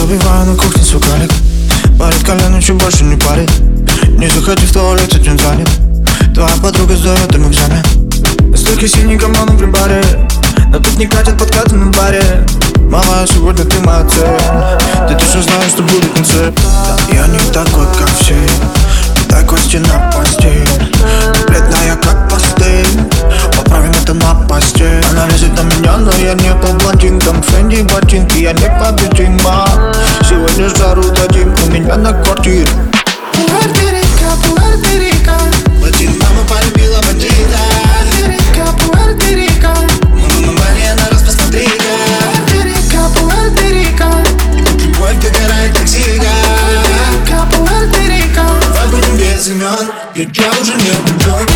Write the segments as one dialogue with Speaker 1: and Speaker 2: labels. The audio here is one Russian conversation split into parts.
Speaker 1: Забиваю на кухне свой калик. Парит колено, чуть больше не парит. Не заходи в туалет, этим занят. Твоя подруга сдает им экзамен. На стойке синий команду при баре. Но тут не катят подкаты на баре. Мама, сегодня ты моя цель. Ты точно знаешь, что будет концерт. Я не такой, как все. Не такой стена постель. Бледная, как пастель. Поправим это на постель. Она лезет на меня, но я не по блондинкам. Фенди ботинки, я не победима. Сегодня жару дадим у меня на квартире.
Speaker 2: Пуэрто-Рико, Пуэрто-Рико.
Speaker 1: Мама полюбила бандита.
Speaker 2: Пуэрто-Рико,
Speaker 1: Мама, на раз посмотри-ка.
Speaker 2: Пуэрто-Рико, Пуэрто-Рико.
Speaker 1: Любовь догорает, как сига.
Speaker 2: Пуэрто-Рико.
Speaker 1: Давай будем без имен, ведь я уже не влюблен.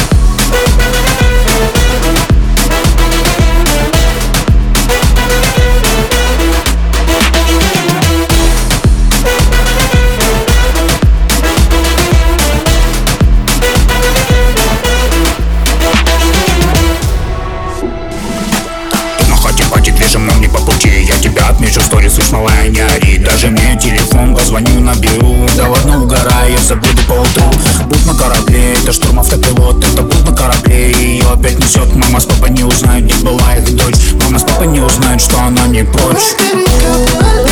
Speaker 3: Движем, но не по пути. Я тебя отмечу в сторис, слышь, малая, не ори. Даже мне телефон позвоню, наберу. Да ладно, угорай, я забуду поутру. Будь на корабле, это штурм автопилот. Это будь на корабле, ее опять несет. Мама с папой не узнают, где была их дочь. Мама с папой не узнают, что она не прочь.